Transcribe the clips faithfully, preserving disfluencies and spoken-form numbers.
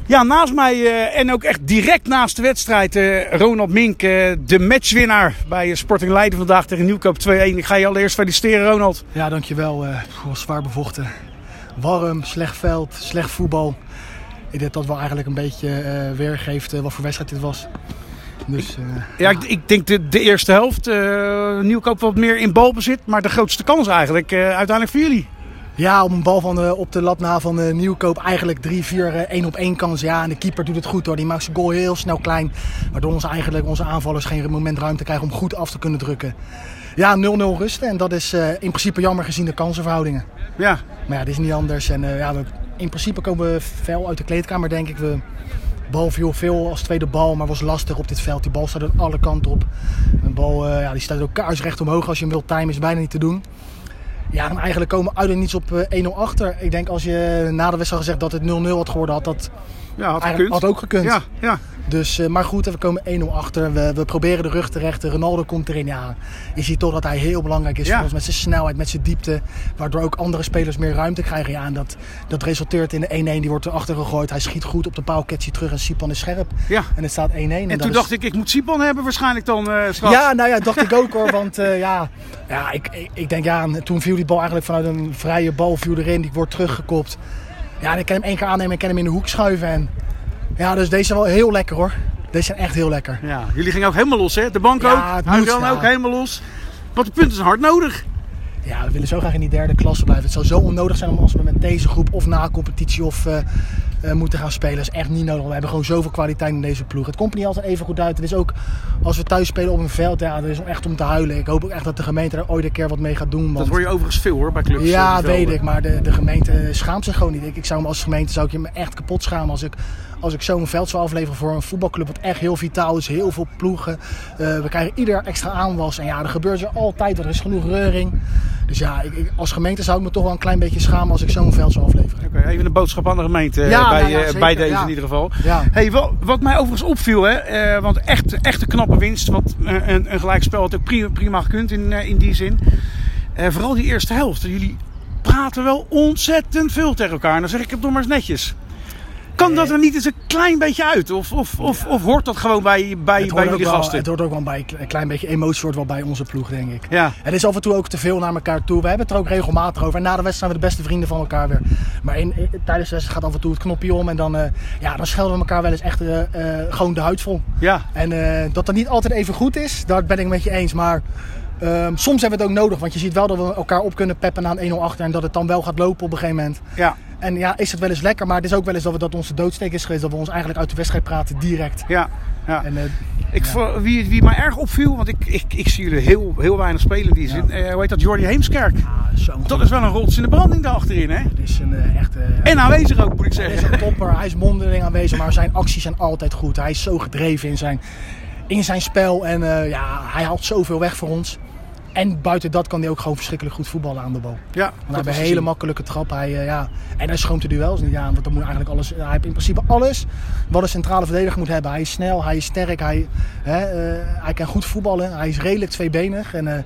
Ja, naast mij uh, en ook echt direct naast de wedstrijd uh, Ronald Mink, uh, de matchwinnaar bij Sporting Leiden vandaag tegen Nieuwkoop twee-een. Ik ga je allereerst feliciteren, Ronald. Ja, dankjewel. Uh, het was zwaar bevochten. Warm, slecht veld, slecht voetbal. Ik denk dat wel eigenlijk een beetje uh, weergeeft uh, wat voor wedstrijd dit was. Dus, uh, ja, ja. Ik, ik denk de, de eerste helft. Uh, Nieuwkoop wat meer in balbezit, maar de grootste kans eigenlijk uh, uiteindelijk voor jullie. Ja, op een bal van de, op de lat na van de Nieuwkoop eigenlijk drie vier één op één kans. Ja, en de keeper doet het goed hoor. Die maakt zijn goal heel snel klein. Waardoor onze, eigenlijk, onze aanvallers geen moment ruimte krijgen om goed af te kunnen drukken. Ja, nul nul rusten. En dat is uh, in principe jammer gezien de kansenverhoudingen. Ja. Maar ja, dit is niet anders. En uh, ja, we, in principe komen we fel uit de kleedkamer, denk ik. We, bal viel veel als tweede bal, maar was lastig op dit veld. Die bal staat aan alle kanten op. De bal uh, ja, die staat ook kaarsrecht omhoog als je hem wilt timen. Is bijna niet te doen. Ja, en eigenlijk komen we uit en niets op uh, één nul achter. Ik denk als je na de wedstrijd gezegd dat het nul nul had geworden, had dat ja, had, gekund. had ook gekund. Ja, ja. Dus, uh, maar goed, we komen één nul achter. We, we proberen de rug te rechten. Ronaldo komt erin. Ja, je ziet toch dat hij heel belangrijk is ja. voor ons. Met zijn snelheid, met zijn diepte. Waardoor ook andere spelers meer ruimte krijgen. Ja, en dat, dat resulteert in de één-één. Die wordt erachter gegooid. Hij schiet goed op de paal, catcht hij terug en Sipan is scherp. Ja. En het staat één-één. En, en toen is... dacht ik, ik moet Sipan hebben waarschijnlijk dan uh, straks. Ja, nou ja, dacht ik ook hoor. Want uh, ja, ja ik, ik, ik denk ja, toen viel die bal eigenlijk vanuit een vrije bal viel erin. Die wordt teruggekopt. Ja, en ik kan hem één keer aannemen en kan hem in de hoek schuiven. En ja, dus deze is wel heel lekker hoor. Deze zijn echt heel lekker. Ja, jullie gingen ook helemaal los hè? De bank ja, ook, Huis dan ja. ook helemaal los. Want de punten zijn hard nodig. Ja, we willen zo graag in die derde klasse blijven. Het zou zo onnodig zijn om als we met deze groep of na competitie of uh, uh, moeten gaan spelen. Dat is echt niet nodig. We hebben gewoon zoveel kwaliteit in deze ploeg. Het komt niet altijd even goed uit. Het is ook als we thuis spelen op een veld, ja, dat is echt om te huilen. Ik hoop ook echt dat de gemeente er ooit een keer wat mee gaat doen. Want... Dat hoor je overigens veel hoor bij clubs. Ja, weet ik. Maar de, de gemeente schaamt zich gewoon niet. Ik, ik zou me als gemeente zou ik je me echt kapot schamen als ik... Als ik zo'n veld zou afleveren voor een voetbalclub wat echt heel vitaal is, heel veel ploegen. Uh, we krijgen ieder extra aanwas. En ja, er gebeurt er altijd, er is genoeg reuring. Dus ja, ik, ik, als gemeente zou ik me toch wel een klein beetje schamen als ik zo'n veld zou afleveren. Oké, okay, even een boodschap aan de gemeente ja, bij, nou ja, zeker, bij deze ja. in ieder geval. Ja. Hey, wat, wat mij overigens opviel, hè, uh, want echt, echt een knappe winst. Want uh, een, een gelijkspel had ook prima, prima gekund in, uh, in die zin. Uh, vooral die eerste helft. Jullie praten wel ontzettend veel tegen elkaar. En dan zeg ik het nog maar eens netjes. Kan dat er niet eens een klein beetje uit? Of, of, of, ja. of hoort dat gewoon bij, bij, bij jullie wel, gasten? Het hoort ook wel bij een klein beetje emotie hoort wel bij onze ploeg, denk ik. Ja. Het is af en toe ook te veel naar elkaar toe. We hebben het er ook regelmatig over. En na de wedstrijd zijn we de beste vrienden van elkaar weer. Maar in, in, tijdens de wedstrijd gaat af en toe het knopje om. En dan, uh, ja, dan schelden we elkaar wel eens echt uh, uh, gewoon de huid vol. Ja. En uh, dat dat niet altijd even goed is, daar ben ik met je eens. Maar um, soms hebben we het ook nodig. Want je ziet wel dat we elkaar op kunnen peppen na een één nul achter. En dat het dan wel gaat lopen op een gegeven moment. Ja. En ja, is het wel eens lekker, maar het is ook wel eens dat, we, dat onze doodsteek is geweest. Dat we ons eigenlijk uit de wedstrijd praten direct. Ja, ja. En, uh, ik, ja. Wie, wie mij erg opviel, want ik, ik, ik zie jullie heel, heel weinig spelen in die zin. Ja. Uh, hoe heet dat? Jordi Heemskerk. Ja, dat is wel een rots in de branding daarachterin, hè? Het is een uh, echt... Uh, en aanwezig ook, moet ik zeggen. Hij is een topper, hij is mondeling aanwezig, maar zijn acties zijn altijd goed. Hij is zo gedreven in zijn, in zijn spel en uh, ja, hij haalt zoveel weg voor ons. En buiten dat kan hij ook gewoon verschrikkelijk goed voetballen aan de bal. Ja, hij heeft een hele makkelijke trap. Hij, uh, ja, en hij schroomt de duels niet aan. Want dan moet eigenlijk alles, hij heeft in principe alles wat een centrale verdediger moet hebben. Hij is snel, hij is sterk, hij, hè, uh, hij kan goed voetballen. Hij is redelijk tweebenig. En, uh,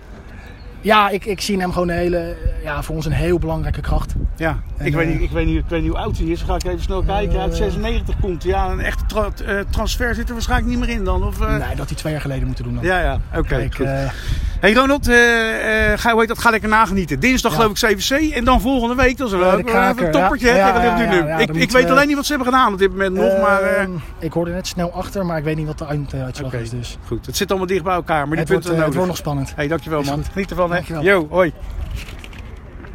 ja, ik, ik zie in hem gewoon een hele, ja, voor ons een heel belangrijke kracht. Ja, en, ik, uh, weet niet, ik, weet niet, ik weet niet hoe oud hij is. Dan ga ik even snel kijken. Uh, Uit zesennegentig komt hij. Ja, een echte tra uh, transfer zit er waarschijnlijk niet meer in dan. Of, uh... Nee, dat hij twee jaar geleden moeten doen dan. Ja, ja, oké. Okay, uh, hey Ronald, uh, uh, ga, hoe heet dat, ga lekker nagenieten. Dinsdag ja. geloof ik C V C en dan volgende week. Dat is wel uh, even een toppertje. Ja, ja, ja, ja, ja, ja, ja, ik ik weet uh, alleen niet wat ze hebben gedaan op dit moment nog. Uh, maar, uh... Ik hoorde net snel achter, maar ik weet niet wat de uitslag okay, is. Dus. Goed, het zit allemaal dicht bij elkaar. Maar die het punten wordt, uh, nodig. Het wordt nog spannend. Hey, dankjewel man. Geniet ervan hè. Dankjewel. Yo, hoi.